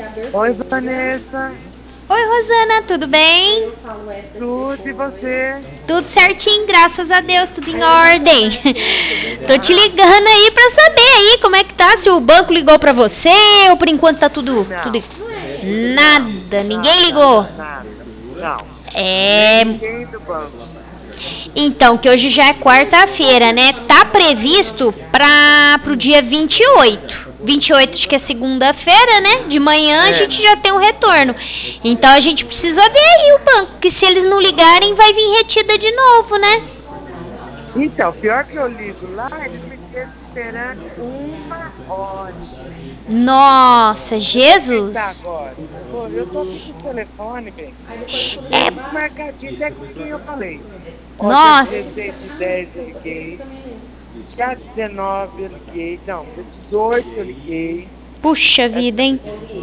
Oi, Vanessa. Oi, Rosana, tudo bem? Tudo e você? Tudo certinho, graças a Deus, tudo em ordem. Tô te ligando aí pra saber aí como é que tá, se o banco ligou pra você ou por enquanto tá tudo... Nada, ninguém ligou. Nada. Não. É... Ninguém do banco. Então, que hoje já é quarta-feira, né? Tá previsto pro dia 28. 28, acho que é segunda-feira, né? De manhã a gente já tem um retorno. Então a gente precisa ver aí o banco, que se eles não ligarem vai vir retida de novo, né? Então, pior que eu ligo lá, eles me deixam esperando 1 hora. Nossa, Jesus! Tá agora. Eu tô aqui com o telefone, bem. É... Marcadinho até com quem eu falei. Nossa! Dia 16 de 10 eu liguei. Dia 19 eu liguei. Não, dia 18 eu liguei. Puxa vida, hein?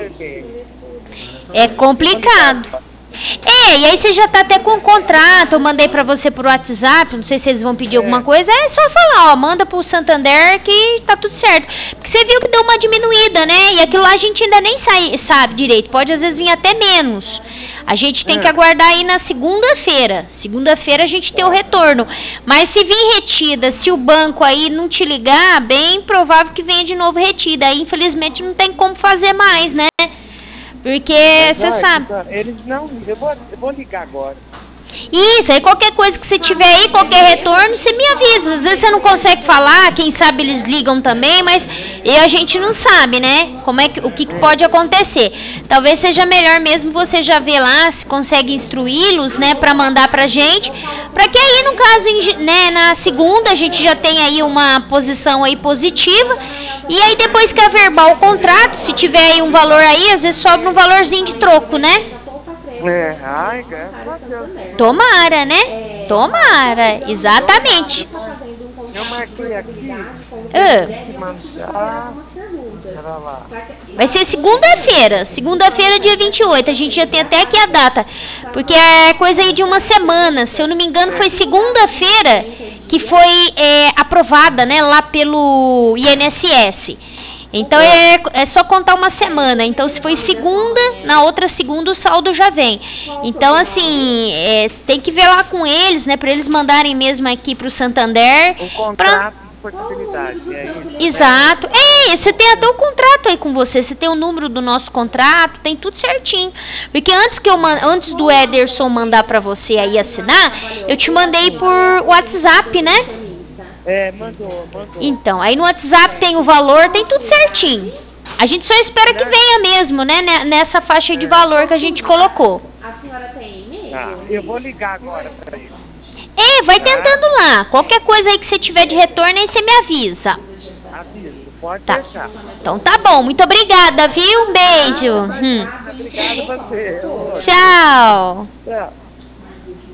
É complicado. E aí você já tá até com o contrato, eu mandei pra você por WhatsApp, não sei se eles vão pedir alguma coisa, é só falar, ó, manda pro Santander que tá tudo certo. Porque você viu que deu uma diminuída, né? E aquilo lá a gente ainda nem sabe direito, pode às vezes vir até menos. A gente tem que aguardar aí na segunda-feira. Segunda-feira a gente tem o retorno. Mas se vir retida, se o banco aí não te ligar, bem provável que venha de novo retida. Aí infelizmente não tem como fazer mais, né? Porque você sabe. Eles não. Eu vou ligar agora. Isso, aí qualquer coisa que você tiver aí, qualquer retorno, você me avisa. Às vezes você não consegue falar, quem sabe eles ligam também, mas a gente não sabe, né? O que pode acontecer. Talvez seja melhor mesmo você já ver lá se consegue instruí-los, né, para mandar pra gente, para que aí no caso, né, na segunda a gente já tenha aí uma posição aí positiva. E aí depois que averbar o contrato, se tiver aí um valor aí, às vezes sobra um valorzinho de troco, né? Ai, graças a Deus. Tomara, né? Tomara, exatamente. Eu marquei aqui. Vai ser segunda-feira. Segunda-feira, dia 28. A gente já tem até aqui a data. Porque é coisa aí de uma semana. Se eu não me engano, foi segunda-feira que foi aprovada, né? Lá pelo INSS. Então é só contar uma semana. Então se foi segunda, na outra segunda o saldo já vem. Então assim, tem que ver lá com eles, né? Para eles mandarem mesmo aqui para o Santander. O contrato de portabilidade, é isso? Exato. Você tem até o contrato aí com você. Você tem o número do nosso contrato, tem tudo certinho. Porque antes do Ederson mandar para você aí assinar, eu te mandei por WhatsApp, né? Mandou. Então, aí no WhatsApp tem o valor, tem tudo certinho. A gente só espera que venha mesmo, né? Nessa faixa de valor que a gente colocou. A senhora tem e-mail? Eu vou ligar agora para ele. Vai tentando lá. Qualquer coisa aí que você tiver de retorno, aí você me avisa. Aviso, pode deixar. Então tá bom, muito obrigada, viu? Um beijo. Obrigado a você. Tchau. Tchau.